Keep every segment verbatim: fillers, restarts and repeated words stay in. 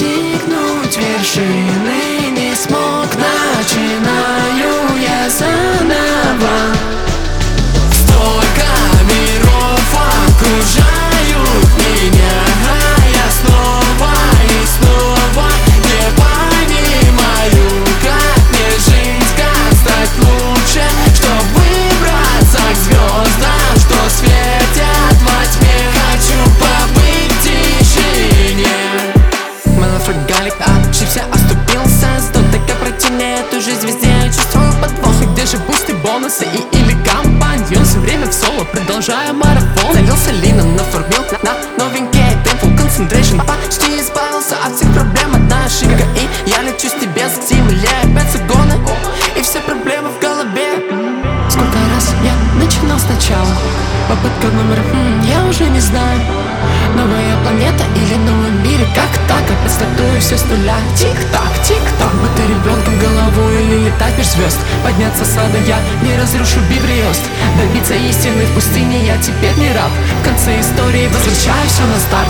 достигнуть вершины не смог. Начинаю я заново. Столько миров окружают меня, а я снова и снова не понимаю, как мне жить, как стать лучше, чтоб выбраться к звездам, что светят во тьме. Хочу побыть в тишине. Малофрагалик, ошибся, оступился. Сто так пройти мне эту жизнь, везде я чувствую подвох. И где же бусты, бонусы и или компаньон? Все время в соло, продолжая марафон. Налился лином, нафармил на новенький Painful Concentration. Почти избавился от всех проблем, одна ошибка и я лечу с небес к земле. Опять загоны, и все проблемы в голове. Сколько раз я начинал сначала, попытка номер, м, я уже не знаю. Новая планета или новый мир, как так? Опять стартую все с нуля. Тик-так, тик-так. Быть ты ребенком головой или летать меж звезд. Подняться с ада я не разрушу бибриост. Добиться истины в пустыне я теперь не раб. В конце истории возвращаю все на старт.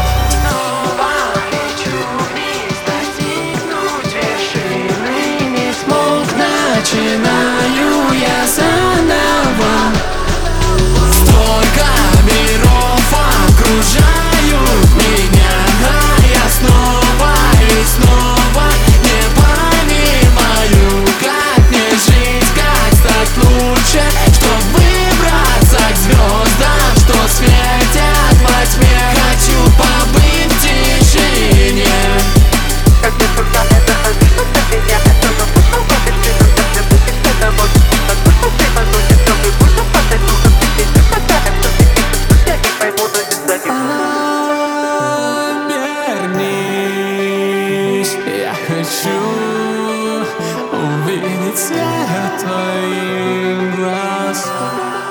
Начинаю я заново. Столько миров окружают меня, а я снова и снова не понимаю, как мне жить, как стать лучше, чтоб выбраться к звездам, что светят во тьме. Хочу побыть в тишине. Как мне трудно это обидно для меня, это нужно быть я хочу увидеть свет твоих глаз.